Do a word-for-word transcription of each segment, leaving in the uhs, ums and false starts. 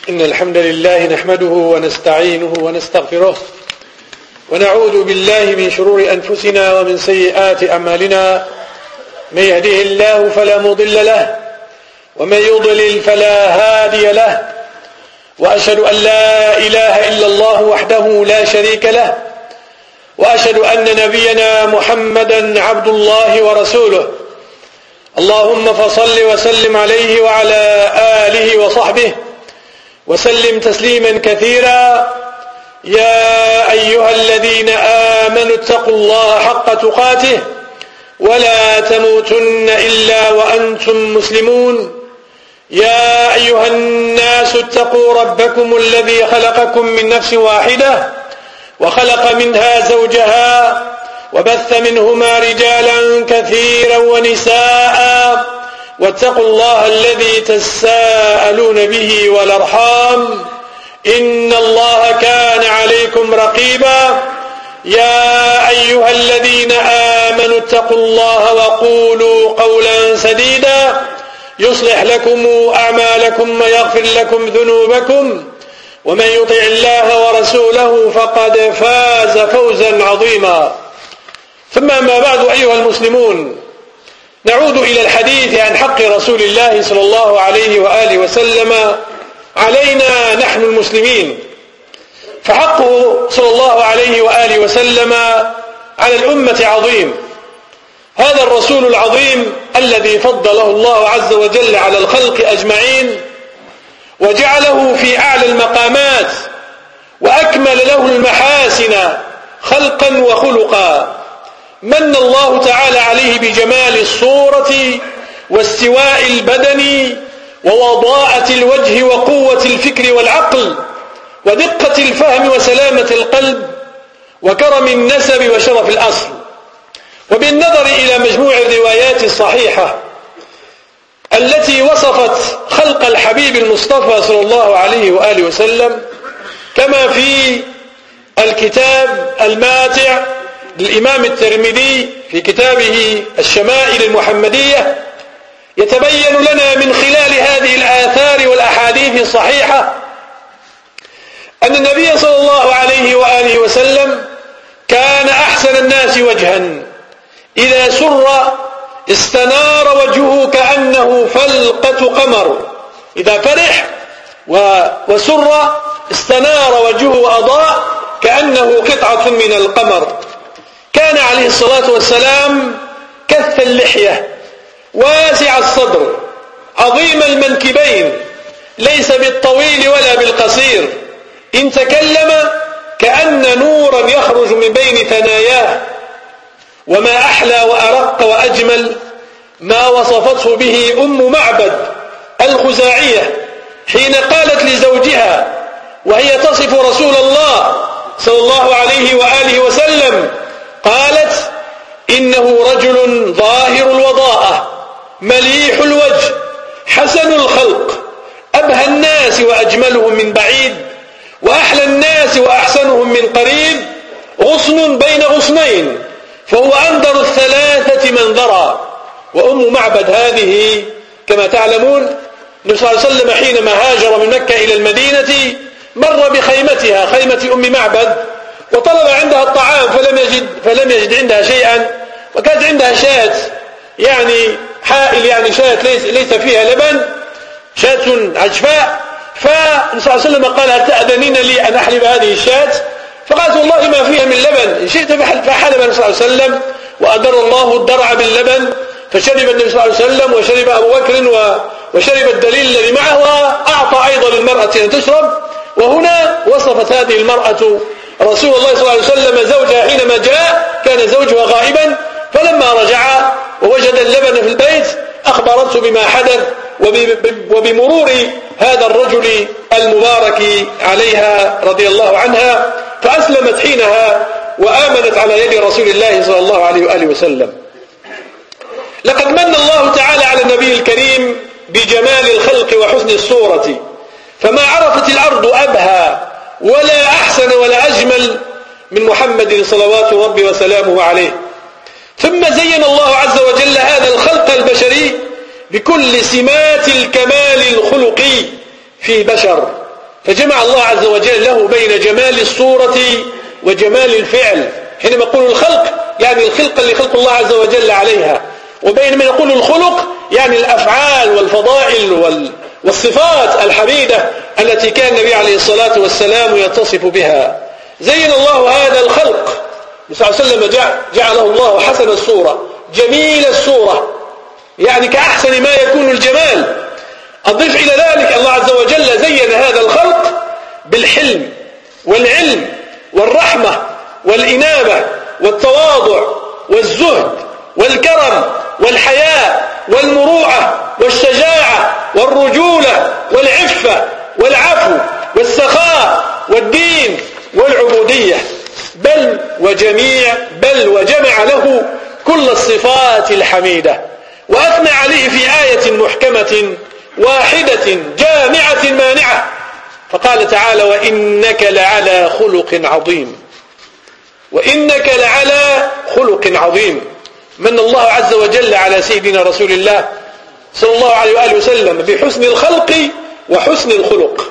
إن الحمد لله نحمده ونستعينه ونستغفره ونعوذ بالله من شرور أنفسنا ومن سيئات أعمالنا. من يهده الله فلا مضل له ومن يضلل فلا هادي له، وأشهد أن لا إله إلا الله وحده لا شريك له، وأشهد أن نبينا محمدا عبد الله ورسوله. اللهم فصل وسلم عليه وعلى آله وصحبه وسلم تسليما كثيرا. يا أيها الذين آمنوا اتقوا الله حق تقاته ولا تموتن إلا وأنتم مسلمون. يا أيها الناس اتقوا ربكم الذي خلقكم من نفس واحدة وخلق منها زوجها وبث منهما رجالا كثيرا ونساء، واتقوا الله الذي تساءلون به والأرحام إن الله كان عليكم رقيبا. يا أيها الذين آمنوا اتقوا الله وقولوا قولا سديدا يصلح لكم أعمالكم ويغفر لكم ذنوبكم، ومن يطع الله ورسوله فقد فاز فوزا عظيما. ثم ما بعد أيها المسلمون، نعود إلى الحديث عن حق رسول الله صلى الله عليه وآله وسلم علينا نحن المسلمين. فحقه صلى الله عليه وآله وسلم على الأمة عظيم. هذا الرسول العظيم الذي فضله الله عز وجل على الخلق أجمعين وجعله في أعلى المقامات وأكمل له المحاسن خلقا وخلقا. من الله تعالى عليه بجمال الصورة واستواء البدن ووضاءة الوجه وقوة الفكر والعقل ودقة الفهم وسلامة القلب وكرم النسب وشرف الأصل. وبالنظر إلى مجموع الروايات الصحيحة التي وصفت خلق الحبيب المصطفى صلى الله عليه وآله وسلم، كما في الكتاب الماتع للإمام الترمذي في كتابه الشمائل المحمدية، يتبين لنا من خلال هذه الآثار والأحاديث الصحيحة أن النبي صلى الله عليه وآله وسلم كان أحسن الناس وجها، إذا سر استنار وجهه كأنه فلقة قمر، إذا فرح وسر استنار وجهه وأضاء كأنه قطعة من القمر. كان عليه الصلاة والسلام كث اللحية واسع الصدر عظيم المنكبين، ليس بالطويل ولا بالقصير، إن تكلم كأن نورا يخرج من بين ثناياه. وما أحلى وأرق وأجمل ما وصفته به أم معبد الخزاعية حين قالت لزوجها وهي تصف رسول الله صلى الله عليه وآله وسلم، قالت: إنه رجل ظاهر الوضاءة مليح الوجه حسن الخلق أبهى الناس وأجملهم من بعيد وأحلى الناس وأحسنهم من قريب، غصن بين غصنين فهو أندر الثلاثة منظرا. وأم معبد هذه كما تعلمون النبي صلى الله عليه وسلم حينما هاجر من مكة إلى المدينة مر بخيمتها، خيمة أم معبد، وطلب عندها الطعام فلم يجد, فلم يجد عندها شيئا، وكانت عندها شاة يعني حائل، يعني شاة ليس, ليس فيها لبن، شاة عجفاء. فالنبي صلى الله عليه وسلم قال: هل تأذنين لي أن أحلب هذه الشاة؟ فقالت: والله ما فيها من لبن، إن شئت فحلب النبي صلى الله عليه وسلم، وأدر الله الدرع باللبن، فشرب النبي صلى الله عليه وسلم وشرب أبو بكر وشرب الدليل الذي معه، وأعطى أيضا للمرأة أن تشرب. وهنا وصفت هذه المرأة رسول الله صلى الله عليه وسلم زوجها حينما جاء، كان زوجها غائبا، فلما رجع ووجد اللبن في البيت أخبرته بما حدث وبمرور هذا الرجل المبارك عليها رضي الله عنها، فأسلمت حينها وآمنت على يد رسول الله صلى الله عليه وآله وسلم. لقد من الله تعالى على النبي الكريم بجمال الخلق وحسن الصورة، فما عرفت الأرض أبهى ولا أحسن ولا أجمل من محمد صلوات ربي وسلامه عليه. ثم زين الله عز وجل هذا الخلق البشري بكل سمات الكمال الخلقي في بشر، فجمع الله عز وجل له بين جمال الصورة وجمال الفعل. حينما يقول الخلق يعني الخلق اللي خلق الله عز وجل عليها، وبينما يقول الخلق يعني الأفعال والفضائل والصفات الحميدة التي كان النبي عليه الصلاة والسلام يتصف بها. زين الله هذا الخلق صلى الله عليه وسلم، جعله الله حسن الصورة جميل الصورة، يعني كأحسن ما يكون الجمال. أضيف إلى ذلك الله عز وجل زين هذا الخلق بالحلم والعلم والرحمة والإنابة والتواضع والزهد والكرم والحياء والمروءة والشجاعة والرجولة والعفة والعفو والسخاء والدين والعبودية، بل وجميع بل وجمع له كل الصفات الحميدة، وأثنى عليه في آية محكمة واحدة جامعة مانعة، فقال تعالى: وإنك لعلى خلق عظيم. وإنك لعلى خلق عظيم. من الله عز وجل على سيدنا رسول الله صلى الله عليه وآله وسلم بحسن الخلق وحسن الخلق.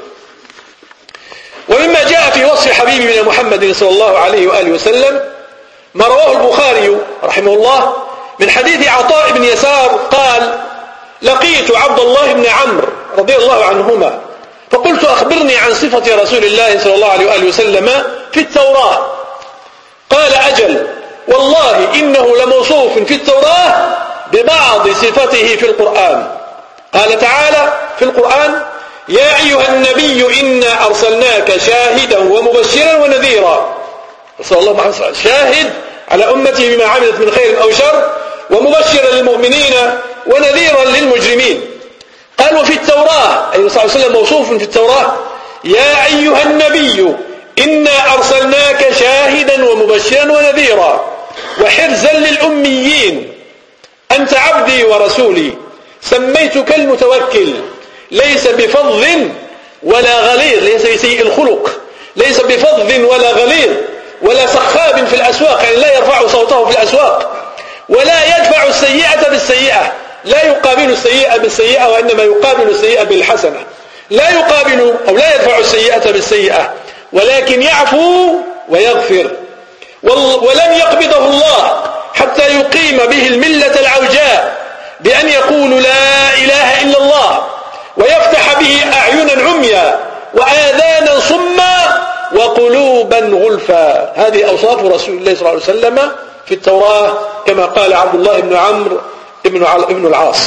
ومما جاء في وصف حبيبنا محمد صلى الله عليه وآله وسلم ما رواه البخاري رحمه الله من حديث عطاء بن يسار قال: لقيت عبد الله بن عمرو رضي الله عنهما فقلت: أخبرني عن صفة رسول الله صلى الله عليه وآله وسلم في التوراة. قال: أجل، والله إنه لموصوف في التوراة ببعض صفته في القرآن. قال تعالى في القرآن: يا أيها النبي إنا أرسلناك شاهدا ومبشرا ونذيرا. رسول الله محمد صلى الله عليه وسلم شاهد على أمته بما عملت من خير أو شر، ومبشرا للمؤمنين ونذيرا للمجرمين. قال: وفي التوراة، أي صلى الله عليه وسلم موصوف في التوراة: يا أيها النبي إنا أرسلناك شاهدا ومبشرا ونذيرا وحرزا للأميين، أنت عبدي ورسولي، سميتك المتوكل، ليس بفظ ولا غليظ، ليس بسيء الخلق، ليس بفظ ولا غليظ ولا سخاب في الأسواق، يعني لا يرفع صوته في الأسواق، ولا يدفع السيئة بالسيئة، لا يقابل السيئة بالسيئة، وإنما يقابل السيئة بالحسنة. لا يقابل أو لا يدفع السيئة بالسيئة، ولكن يعفو ويغفر. ولن يقبضه الله حتى يقيم به الملة العوجاء بأن يقول لا إله إلا الله، ويفتح به أعينا عميا وآذانا صما وقلوبا غلفا. هذه أوصاف رسول الله صلى الله عليه وسلم في التوراة، كما قال عبد الله بن عمرو بن العاص.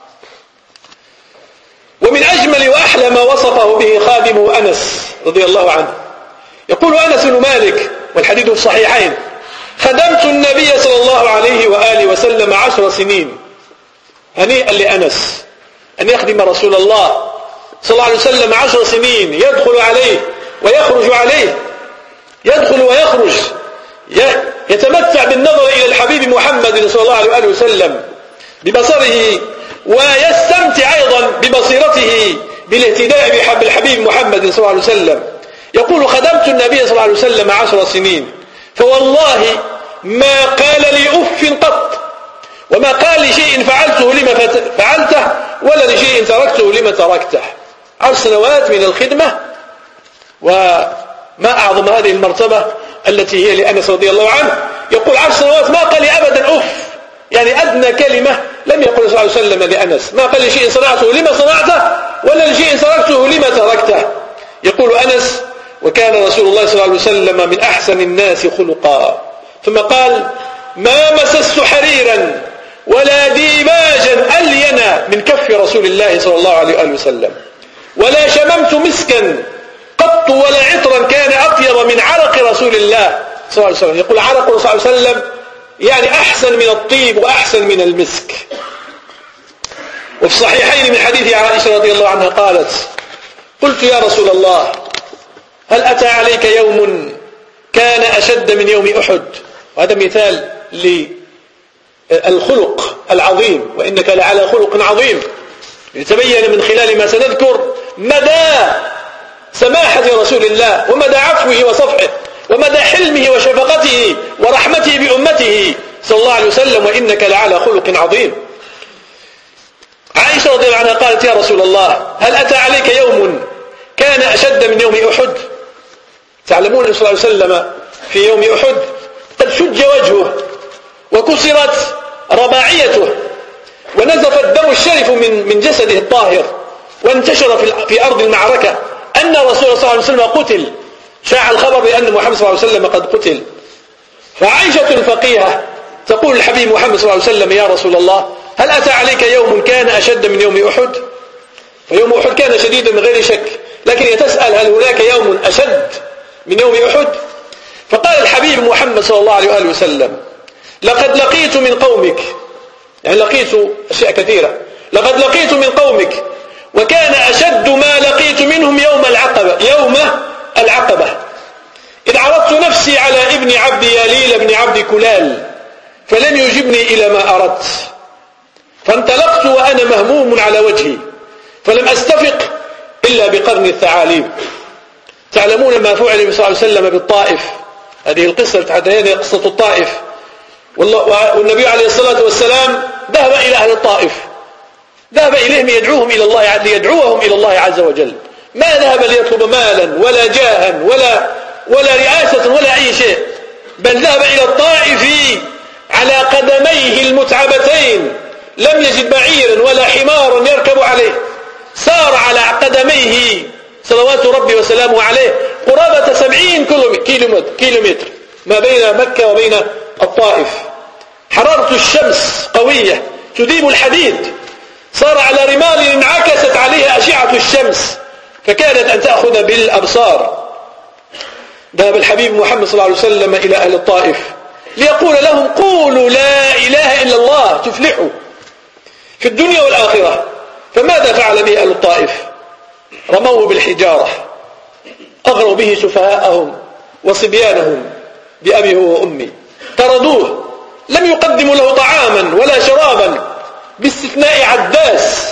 ومن أجمل وأحلى ما وصفه به خادمه أنس رضي الله عنه، يقول أنس بن مالك والحديث في الصحيحين: خدمت النبي صلى الله عليه وآله وسلم عشر سنين. هنيئا لأنس أن يخدم رسول الله صلى الله عليه وسلم عشر سنين، يدخل عليه ويخرج عليه، يدخل ويخرج، يتمتع بالنظر إلى الحبيب محمد صلى الله عليه وآله وسلم ببصره، ويستمتع أيضا ببصيرته بالاهتداء بحب الحبيب محمد صلى الله عليه وسلم. يقول: خدمت النبي صلى الله عليه وسلم عشر سنين، فوالله ما قال لي أف قط، وما قال لشيء فعلته لما فعلته، ولا لشيء تركته لما تركته. عشر سنوات من الخدمة، وما أعظم هذه المرتبة التي هي لأنس رضي الله عنه. يقول: عشر سنوات ما قال لي أبدا أف، يعني أدنى كلمة لم يقل صلى الله عليه وسلم لأنس. ما قال لشيء صنعته لما صنعته، ولا لشيء تركته لما تركته. يقول أنس: وكان رسول الله صلى الله عليه وسلم من أحسن الناس خلقا. ثم قال: ما مسست حريرا ولا ديباجا ألين من كف رسول الله صلى الله عليه وآله وسلم، ولا شممت مسكا قط ولا عطرا كان أطيب من عرق رسول الله صلى الله عليه وسلم. يقول عرق صلى الله عليه وسلم يعني أحسن من الطيب وأحسن من المسك. وفي الصحيحين من حديث عائشة رضي الله عنها قالت: قلت يا رسول الله هل أتى عليك يوم كان أشد من يوم أحد؟ وهذا مثال للخلق العظيم، وإنك لعلى خلق عظيم، لتبين من خلال ما سنذكر مدى سماحة رسول الله، ومدى عفوه وصفحه، ومدى حلمه وشفقته ورحمته بأمته صلى الله عليه وسلم، وإنك لعلى خلق عظيم. عائشة رضي الله عنها قالت: يا رسول الله هل أتى عليك يوم كان أشد أشد من يوم أحد. تعلمون صلى الله عليه وسلم في يوم أحد قد شج وجهه وكسرت رباعيته ونزف الدم الشرف من من جسده الطاهر وانتشر في في أرض المعركة أن رسول الله صلى الله عليه وسلم قتل. شاع الخبر بأن محمد صلى الله عليه وسلم قد قتل. فعائشة الفقيهة تقول الحبيب محمد صلى الله عليه وسلم: يا رسول الله، هل أتى عليك يوم كان أشد من يوم أحد؟ فيوم أحد كان شديدا من غير شك، لكن تسأل هل هناك يوم أشد من يوم أحد؟ فقال الحبيب محمد صلى الله عليه وآله وسلم: لقد لقيت من قومك، يعني لقيت أشياء كثيرة، لقد لقيت من قومك وكان أشد ما لقيت منهم يوم العقبة يوم العقبة إذ عرضت نفسي على ابن عبد ياليل بن عبد كلال فلم يجبني إلى ما أردت، فانطلقت وأنا مهموم على وجهي فلم أستفق إلا بقرن الثعالب. تعلمون ما فعل النبي صلى الله عليه وسلم بالطائف، هذه القصة هذه قصة الطائف، والنبي عليه الصلاة والسلام ذهب إلى أهل الطائف، ذهب إليهم يدعوهم إلى الله ليدعوهم إلى الله عز وجل، ما ذهب ليطلب مالا ولا جاها ولا ولا رئاسة ولا أي شيء، بل ذهب إلى الطائف على قدميه المتعبتين، لم يجد بعيرا ولا حمارا يركب عليه، سار على قدميه صلوات ربي وسلامه عليه قرابة سبعين كيلومتر ما بين مكة وبين الطائف. حرارة الشمس قوية تذيب الحديد، صار على رمال انعكست عليها أشعة الشمس فكانت أن تأخذ بالأبصار. ذهب الحبيب محمد صلى الله عليه وسلم إلى أهل الطائف ليقول لهم: قولوا لا إله إلا الله تفلحوا في الدنيا والآخرة. فماذا فعل به أهل الطائف؟ رموه بالحجارة، أغروا به سفهاءهم وصبيانهم بأبي هو وأمي، طردوه، لم يقدموا له طعاما ولا شرابا باستثناء عداس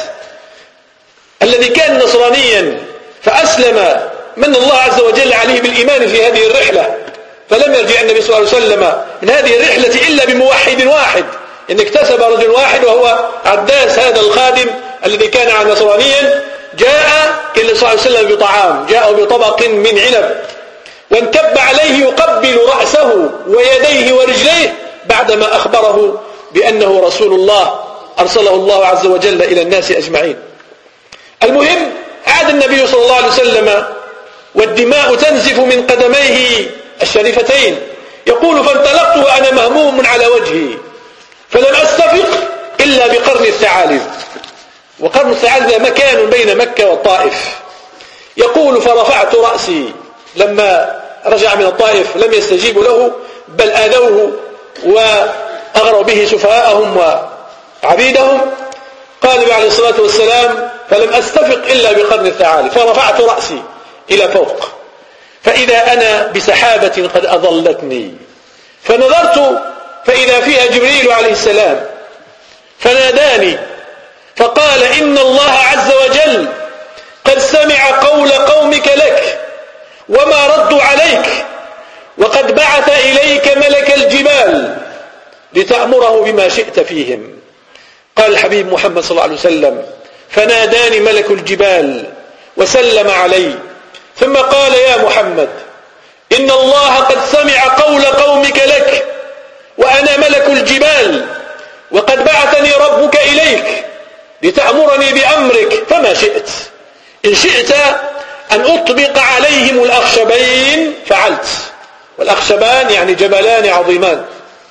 الذي كان نصرانيا فأسلم من الله عز وجل عليه بالإيمان في هذه الرحلة، فلم يرجع النبي صلى الله عليه وسلم من هذه الرحلة إلا بموحد واحد، إن اكتسب رجل واحد وهو عداس هذا الخادم الذي كان نصرانيا. جاء النبي صلى الله عليه وسلم بطعام، جاء بطبق من عنب وانكب عليه يقبل رأسه ويديه ورجليه بعدما أخبره بأنه رسول الله أرسله الله عز وجل إلى الناس أجمعين. المهم عاد النبي صلى الله عليه وسلم والدماء تنزف من قدميه الشريفتين، يقول: فانطلقت وأنا مهموم على وجهي فلم أستفق إلا بقرن الثعالب. وقرن الثعالب مكان بين مكة والطائف. يقول: فرفعت رأسي، لما رجع من الطائف لم يستجيبوا له بل آذوه وأغروا به سفهاءهم وعبيدهم. قال النبي عليه الصلاة والسلام: فلم أستفق إلا بقرن الثعالب، فرفعت رأسي إلى فوق فإذا أنا بسحابة قد أظلتني، فنظرت فإذا فيها جبريل عليه السلام فناداني فقال: إن الله عز وجل قد سمع قول قومك لك وما ردوا عليك، وقد بعث إليك ملك الجبال لتأمره بما شئت فيهم. قال الحبيب محمد صلى الله عليه وسلم: فناداني ملك الجبال وسلم علي ثم قال: يا محمد، إن الله قد سمع قول قومك لك وأنا ملك الجبال، وقد بعثني ربك إليك لتأمرني بأمرك فما شئت. إن شئت أن أطبق عليهم الأخشبين فعلت. والأخشبان يعني جبلان عظيمان.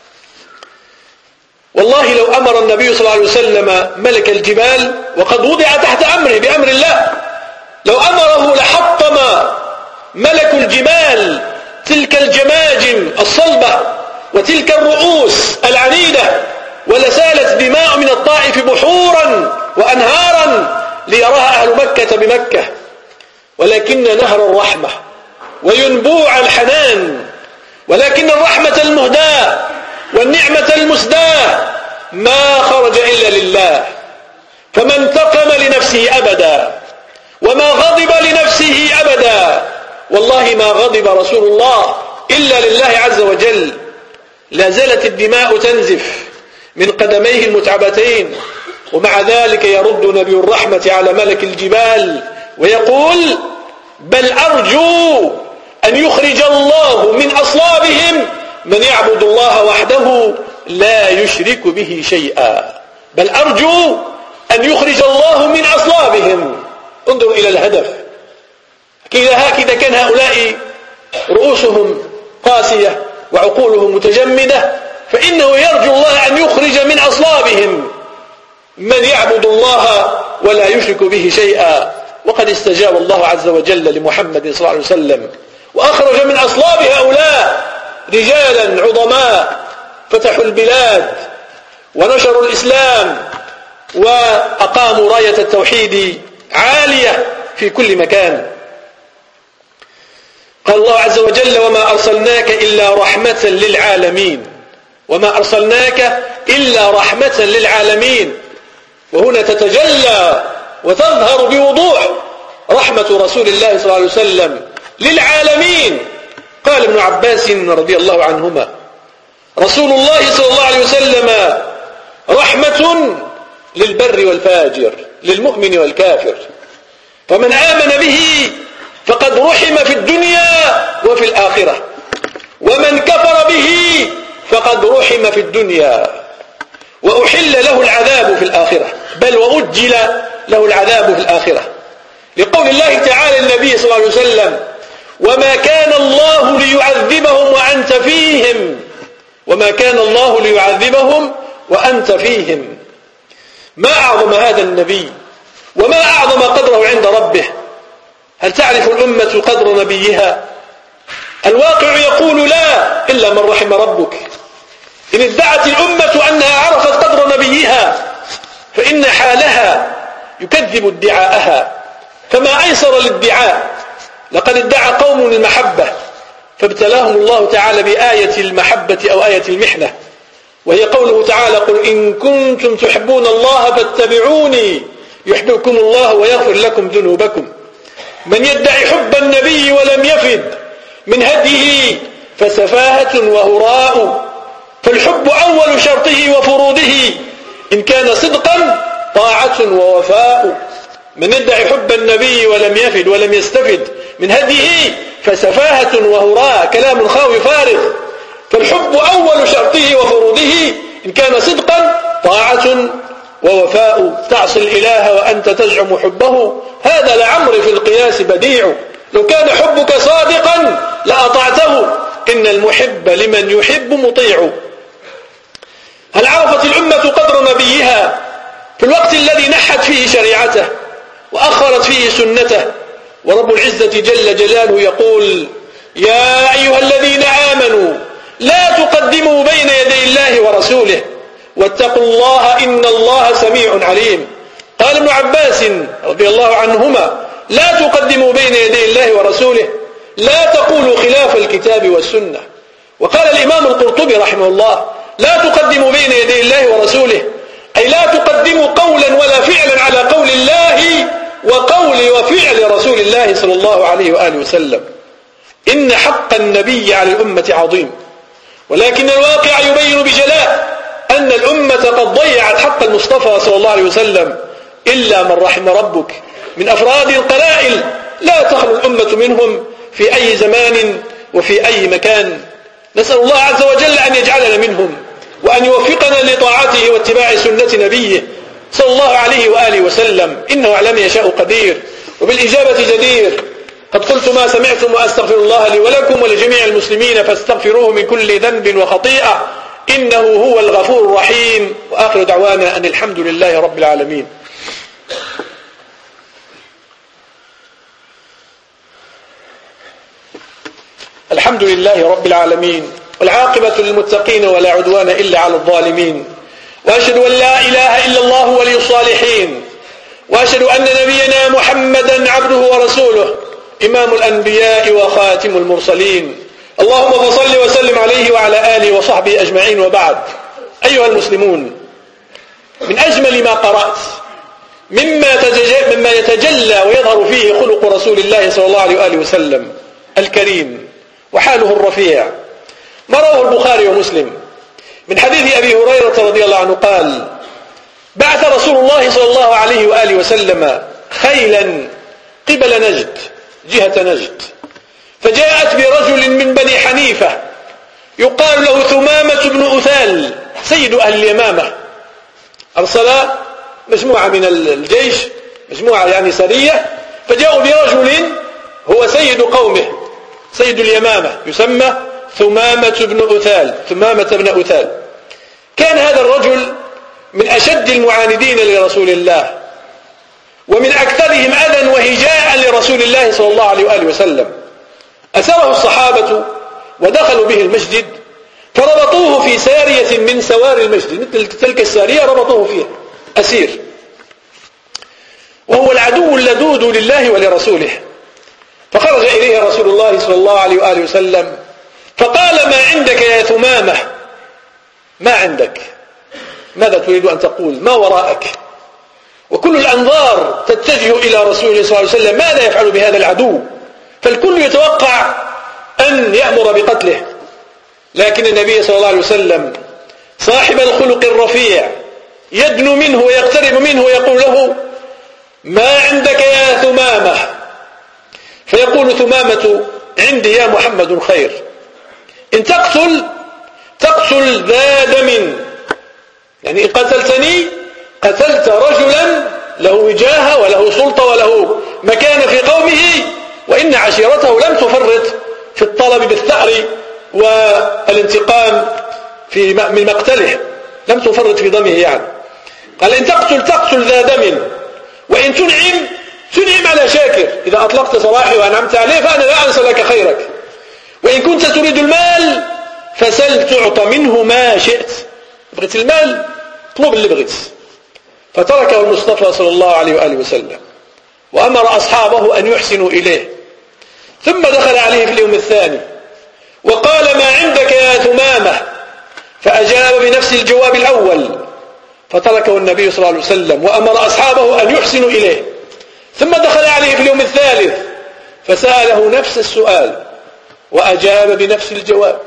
والله لو أمر النبي صلى الله عليه وسلم ملك الجبال وقد وضع تحت أمره بأمر الله، لو أمره لحطم ملك الجبال تلك الجماجم الصلبة وتلك الرؤوس العنيدة، ولسالت دماء من الطائف بحورا وأنهارا ليراها أهل مكة بمكة. ولكن نهر الرحمة وينبوع الحنان، ولكن الرحمة المهداة والنعمة المسداة ما خرج إلا لله، فما انتقم لنفسه أبدا وما غضب لنفسه أبدا. والله ما غضب رسول الله إلا لله عز وجل. لا زالت الدماء تنزف من قدميه المتعبتين، ومع ذلك يرد نبي الرحمة على ملك الجبال ويقول: بل أرجو أن يخرج الله من أصلابهم من يعبد الله وحده لا يشرك به شيئا. بل أرجو أن يخرج الله من أصلابهم. انظروا إلى الهدف. كذا هكذا كان هؤلاء رؤوسهم قاسية وعقولهم متجمدة، فإنه يرجو الله أن يخرج من أصلابهم من يعبد الله ولا يشرك به شيئا. وقد استجاب الله عز وجل لمحمد صلى الله عليه وسلم وأخرج من أصلاب هؤلاء رجالا عظماء فتحوا البلاد ونشروا الإسلام وأقاموا راية التوحيد عالية في كل مكان. قال الله عز وجل: وما أرسلناك إلا رحمة للعالمين. وما أرسلناك إلا رحمة للعالمين. وهنا تتجلى وتظهر بوضوح رحمة رسول الله صلى الله عليه وسلم للعالمين. قال ابن عباس رضي الله عنهما: رسول الله صلى الله عليه وسلم رحمة للبر والفاجر، للمؤمن والكافر، فمن آمن به فقد رحم في الدنيا وفي الآخرة، ومن كفر به فقد رحم في الدنيا وأحل له العذاب في الآخرة، بل وأجل له العذاب في الآخرة، لقول الله تعالى النبي صلى الله عليه وسلم: وما كان الله ليعذبهم وأنت فيهم وما كان الله ليعذبهم وأنت فيهم. ما أعظم هذا النبي وما أعظم قدره عند ربه. هل تعرف الأمة قدر نبيها؟ الواقع يقول لا، إلا من رحم ربك. إن ادعت الأمة أنها عرفت قدر نبيها فإن حالها يكذب ادعاءها، فما أيسر الادعاء. لقد ادعى قوم المحبة فابتلاهم الله تعالى بآية المحبة أو آية المحنة، وهي قوله تعالى: قل إن كنتم تحبون الله فاتبعوني يحببكم الله ويغفر لكم ذنوبكم. من يدعي حب النبي ولم يفد من هديه فسفاهة وهراء، فالحب أول شرطه وفروضه إن كان صدقا طاعة ووفاء. من يدعي حب النبي ولم يفد ولم يستفد من هديه فسفاهة وهراء، كلام خاوي فارغ. فالحب أول شرطه وفروضه إن كان صدقا طاعة ووفاء. تعصي الإله وأنت تزعم حبه، هذا لعمر في القياس بديع. لو كان حبك صادقا لأطعته، إن المحب لمن يحب مطيع. هل عرفت الأمة قدر نبيها في الوقت الذي نحت فيه شريعته وأخرت فيه سنته؟ ورب العزة جل جلاله يقول: يا أيها الذين آمنوا لا تقدموا بين يدي الله ورسوله واتقوا الله إن الله سميع عليم. قال ابن عباس رضي الله عنهما: لا تقدموا بين يدي الله ورسوله، لا تقولوا خلاف الكتاب والسنة. وقال الإمام القرطبي رحمه الله: لا تقدموا بين يدي الله ورسوله، أي لا تقدموا قولا ولا فعلا على قول الله وقول وفعل رسول الله صلى الله عليه وآله وسلم. إن حق النبي على الأمة عظيم، ولكن الواقع يبين بجلاء أن الأمة قد ضيعت حق المصطفى صلى الله عليه وسلم إلا من رحم ربك من أفراد القلائل لا تخلو الأمة منهم في أي زمان وفي أي مكان. نسأل الله عز وجل أن يجعلنا منهم وأن يوفقنا لطاعته واتباع سنة نبيه صلى الله عليه وآله وسلم، إنه على ما يشاء قدير وبالإجابة جدير. قد قلت ما سمعتم وأستغفر الله لي ولكم ولجميع المسلمين فاستغفروه من كل ذنب وخطيئة إنه هو الغفور الرحيم. وآخر دعوانا أن الحمد لله رب العالمين. الحمد لله رب العالمين، والعاقبة للمتقين ولا عدوان إلا على الظالمين، وأشهد أن لا إله إلا الله ولي الصالحين، وأشهد أن نبينا محمدا عبده ورسوله إمام الأنبياء وخاتم المرسلين. اللهم صل وسلم عليه وعلى آله وصحبه أجمعين، وبعد. أيها المسلمون، من أجمل ما قرأت مما, مما يتجلى ويظهر فيه خلق رسول الله صلى الله عليه وآله وسلم الكريم وحاله الرفيع ما رواه البخاري ومسلم من حديث أبي هريرة رضي الله عنه قال: بعث رسول الله صلى الله عليه وآله وسلم خيلا قبل نجد جهة نجد، فجاءت برجل من بني حنيفة يقال له ثمامة بن أثال سيد أهل اليمامة. أرسل مجموعة من الجيش، مجموعة يعني سرية، فجاءوا برجل هو سيد قومه، سيد اليمامة، يسمى ثمامة بن أثال. ثمامة بن أثال كان هذا الرجل من أشد المعاندين لرسول الله، ومن أكثرهم أذى وهجاء لرسول الله صلى الله عليه وآله وسلم. أسره الصحابة ودخلوا به المسجد، فربطوه في سارية من سوار المسجد، مثل تلك السارية ربطوه فيها أسير، وهو العدو اللدود لله ولرسوله. فخرج إليه رسول الله صلى الله عليه وآله وسلم فقال: ما عندك يا ثمامة؟ ما عندك؟ ماذا تريد أن تقول؟ ما وراءك؟ وكل الأنظار تتجه إلى رسول الله صلى الله عليه وسلم، ماذا يفعل بهذا العدو؟ فالكل يتوقع أن يأمر بقتله، لكن النبي صلى الله عليه وسلم صاحب الخلق الرفيع يدنو منه ويقترب منه ويقول له: ما عندك يا ثمامة؟ فيقول ثمامة: عندي يا محمد خير، إن تقتل تقتل ذا دم، يعني إن قتلتني قتلت رجلا له وجاهة وله سلطة وله مكان في قومه، وإن عشيرته لم تفرط في الطلب بالثأر والانتقام في من مقتله، لم تفرط في دمه يعني. قال: إن تقتل تقتل ذا دم، وإن تنعم تنعم على شاكر، إذا أطلقت سراحي وأنعمت عليه فأنا لا أنسى لك خيرك، وإن كنت تريد المال فسل تعطى منه ما شئت، بغيت المال اطلب اللي بغيت. فتركه المصطفى صلى الله عليه وآله وسلم، وأمر أصحابه أن يحسنوا إليه. ثم دخل عليه في اليوم الثاني وقال: ما عندك يا ثمامة؟ فأجاب بنفس الجواب الأول، فتركه النبي صلى الله عليه وسلم وأمر أصحابه أن يحسنوا إليه. ثم دخل عليه في اليوم الثالث فسأله نفس السؤال وأجاب بنفس الجواب.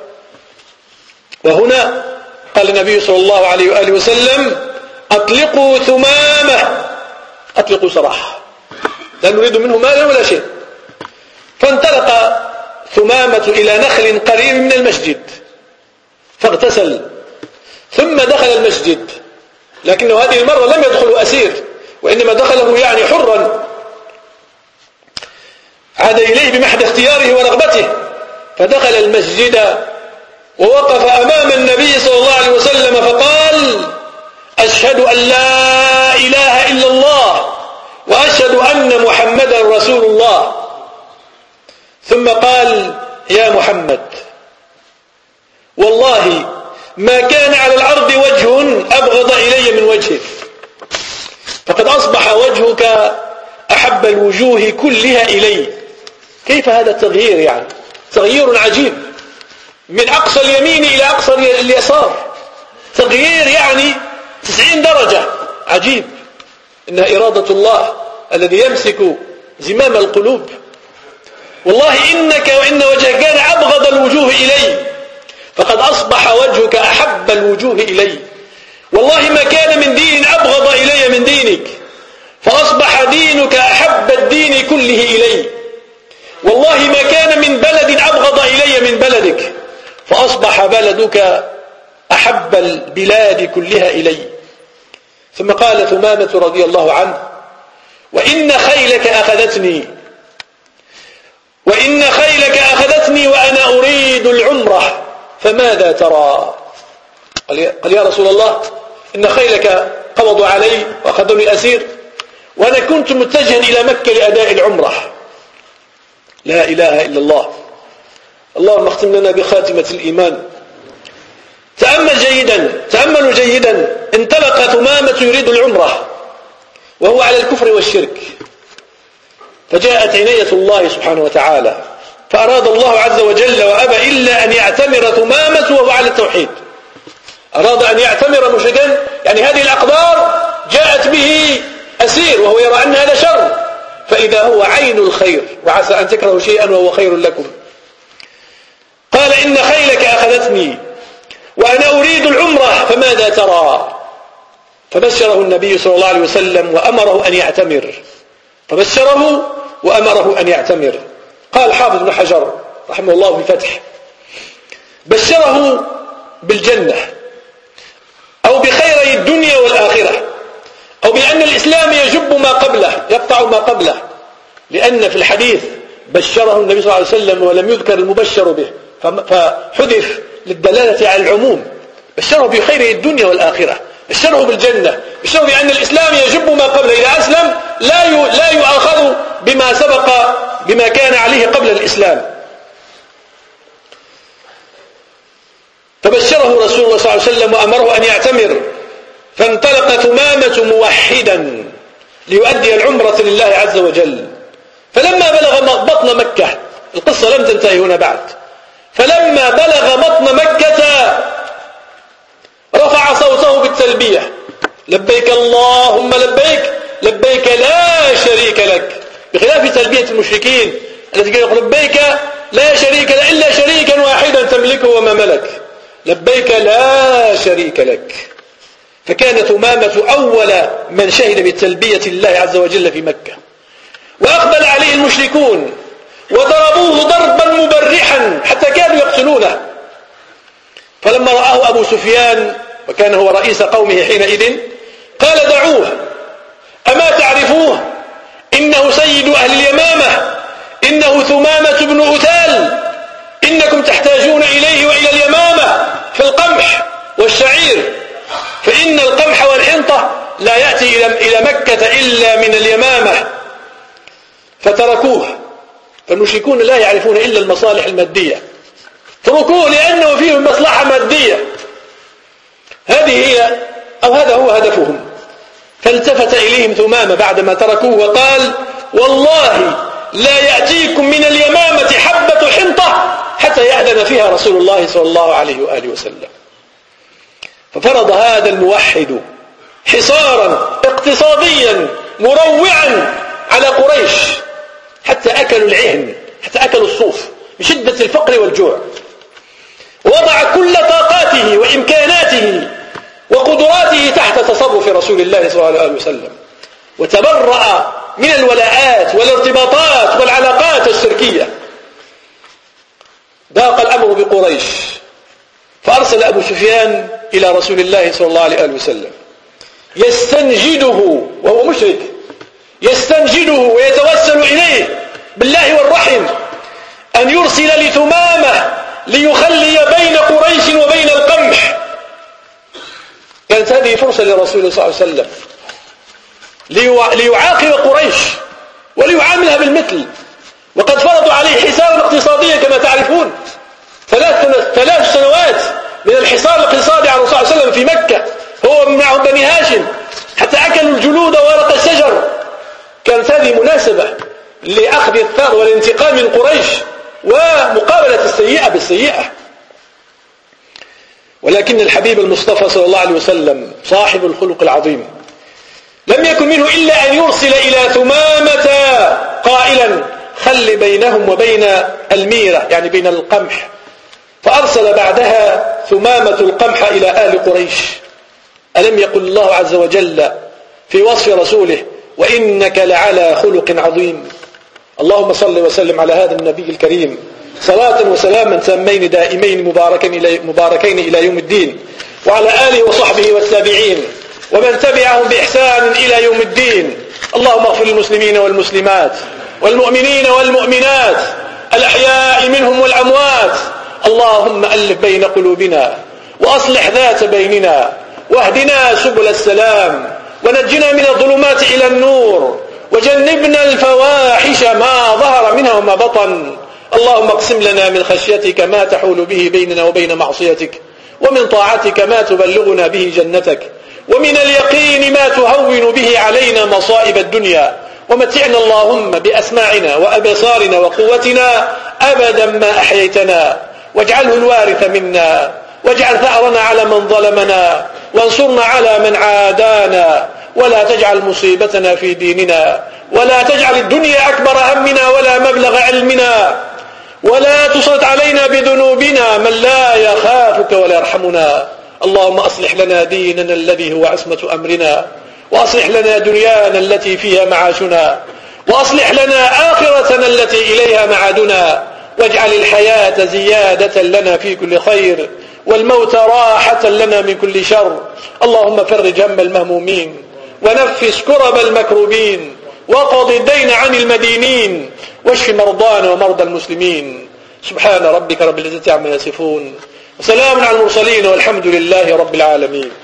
وهنا قال النبي صلى الله عليه وآله وسلم: أطلقوا ثمامة، أطلقوا سراح، لا نريد منه مالا ولا شيء. فانطلق ثمامة إلى نخل قريب من المسجد فاغتسل، ثم دخل المسجد، لكنه هذه المرة لم يدخل أسير، وإنما دخله يعني حرا، عاد إليه بمحض اختياره ورغبته. فدخل المسجد ووقف أمام النبي صلى الله عليه وسلم فقال: أشهد أن لا إله إلا الله وأشهد أن محمدا رسول الله. ثم قال: يا محمد، والله ما كان على الأرض وجه أبغض إلي من وجهك، فقد أصبح وجهك أحب الوجوه كلها إلي. كيف هذا التغيير؟ يعني تغيير عجيب، من أقصى اليمين إلى أقصى اليسار، تغيير يعني تسعين درجة، عجيب. إنها إرادة الله الذي يمسك زمام القلوب. والله إنك وإن وجهك كان أبغض الوجوه إلي، فقد أصبح وجهك أحب الوجوه إلي. والله ما كان من دين أبغض إلي من دينك، فأصبح دينك أحب الدين كله إلي. والله ما كان من بلد أبغض إلي من بلدك، فأصبح بلدك أحب البلاد كلها إلي. ثم قال ثمامة رضي الله عنه: وإن خيلك أخذتني وإن خيلك أخذتني وأنا أريد العمرة، فماذا ترى؟ قال: يا رسول الله، إن خيلك قبضوا علي وأخذوني أسير، وأنا كنت متجها إلى مكة لأداء العمرة. لا إله إلا الله. اللهم اختم لنا بخاتمة الإيمان. تأمل جيدا، تأملوا جيدا. انطلق ثمامة يريد العمرة وهو على الكفر والشرك، فجاءت عناية الله سبحانه وتعالى، فأراد الله عز وجل وأبى إلا أن يعتمر ثمامة وهو على التوحيد. أراد أن يعتمر مشركا، يعني هذه الأقدار جاءت به أسير وهو يرى أن هذا شر، فإذا هو عين الخير، وعسى أن تكرهوا شيئا وهو خير لكم. قال: إن خيلك أخذتني وأنا أريد العمرة، فماذا ترى؟ فبشره النبي صلى الله عليه وسلم وأمره أن يعتمر، فبشره وأمره أن يعتمر. قال حافظ ابن حجر رحمه الله في الفتح: بشره بالجنة أو بخيري الدنيا والآخرة، أو بأن الإسلام يجب ما قبله يقطع ما قبله، لأن في الحديث بشره النبي صلى الله عليه وسلم ولم يذكر المبشر به فحذف للدلالة على العموم. بشره بخير الدنيا والآخرة، بشره بالجنة، بشره بأن الإسلام يجب ما قبله، إذا أسلم لا لا يؤاخذ بما سبق بما كان عليه قبل الإسلام. فبشره رسول الله صلى الله عليه وسلم وأمره أن يعتمر، فانطلق ثمامة موحدا ليؤدي العمرة لله عز وجل. فلما بلغ بطن مكة، القصة لم تنتهي هنا بعد، فلما بلغ بطن مكة رفع صوته بالتلبية: لبيك اللهم لبيك لبيك لا شريك لك، بخلاف تلبية المشركين التي كانوا يقول لبيك لا شريك لك إلا شريكا واحدا تملكه وما ملك، لبيك لا شريك لك. فكان ثمامة أول من شهد بتلبية الله عز وجل في مكة. وأقبل عليه المشركون وضربوه ضربا مبرحا حتى كانوا يقتلونه. فلما رآه أبو سفيان وكان هو رئيس قومه حينئذ قال: دعوه، أما تعرفوه؟ إنه سيد أهل اليمامة، إنه ثمامة بن أثال، إنكم تحتاجون إليه وإلى اليمامة في القمح والشعير، فإن القمح والحنطة لا يأتي إلى مكة إلا من اليمامة. فتركوه، فالمشركون لا يعرفون إلا المصالح المادية، تركوه لأنه فيهم مصلحة مادية، هذه هي أو هذا هو هدفهم. فالتفت إليهم ثمامة بعدما تركوه وقال: والله لا يأتيكم من اليمامة حبة حنطة حتى يأذن فيها رسول الله صلى الله عليه وآله وسلم. ففرض هذا الموحد حصارا اقتصاديا مروعا على قريش حتى أكلوا العهن، حتى أكلوا الصوف من شدة الفقر والجوع. وضع كل طاقاته وإمكاناته وقدراته تحت تصرف رسول الله صلى الله عليه وسلم، وتبرأ من الولاءات والارتباطات والعلاقات الشركية. ضاق الأمر بقريش، فأرسل أبو سفيان إلى رسول الله صلى الله عليه وسلم يستنجده وهو مشرك، يستنجده ويتوسل إليه بالله والرحم أن يرسل لثمامة ليخلي بين قريش وبين القمح. كانت هذه فرصة لرسول الله صلى الله عليه وسلم ليعاقب قريش وليعاملها بالمثل، وقد فرضوا عليه حسابا اقتصاديا كما تعرفون، ثلاث ثلاث سنوات من الحصار الاقتصادي على الرسول صلى الله عليه وسلم في مكة، هو معهم بني هاشم حتى أكلوا الجلود وورق الشجر. كانت هذه مناسبة لأخذ الثار والانتقام من قريش ومقابلة السيئة بالسيئة. ولكن الحبيب المصطفى صلى الله عليه وسلم صاحب الخلق العظيم لم يكن منه إلا أن يرسل إلى ثمامة قائلا: خل بينهم وبين الميرة، يعني بين القمح. فأرسل بعدها ثمامة القمح إلى آل قريش. ألم يقل الله عز وجل في وصف رسوله: وإنك لعلى خلق عظيم؟ اللهم صل وسلم على هذا النبي الكريم صلاة وسلاما تامين دائمين مباركين إلى, مباركين إلى يوم الدين، وعلى آله وصحبه والتابعين ومن تبعهم بإحسان إلى يوم الدين. اللهم اغفر للمسلمين والمسلمات والمؤمنين والمؤمنات الأحياء منهم والأموات. اللهم ألف بين قلوبنا وأصلح ذات بيننا، واهدنا سبل السلام، ونجنا من الظلمات إلى النور، وجنبنا الفواحش ما ظهر منها وما بطن. اللهم اقسم لنا من خشيتك ما تحول به بيننا وبين معصيتك، ومن طاعتك ما تبلغنا به جنتك، ومن اليقين ما تهون به علينا مصائب الدنيا. ومتعنا اللهم بأسماعنا وأبصارنا وقوتنا أبدا ما أحييتنا، واجعله الوارث منا، واجعل ثأرنا على من ظلمنا، وانصرنا على من عادانا، ولا تجعل مصيبتنا في ديننا، ولا تجعل الدنيا أكبر همنا ولا مبلغ علمنا، ولا تسلط علينا بذنوبنا من لا يخافك ولا يرحمنا. اللهم أصلح لنا ديننا الذي هو عصمة أمرنا، وأصلح لنا دنيانا التي فيها معاشنا، وأصلح لنا آخرتنا التي إليها معادنا، واجعل الحياة زيادة لنا في كل خير، والموت راحة لنا من كل شر. اللهم فرج هم المهمومين، ونفس كرب المكروبين، وقض الدين عن المدينين، واشف مرضانا ومرضى المسلمين. سبحان ربك رب العزة عما يصفون، وسلام على المرسلين، والحمد لله رب العالمين.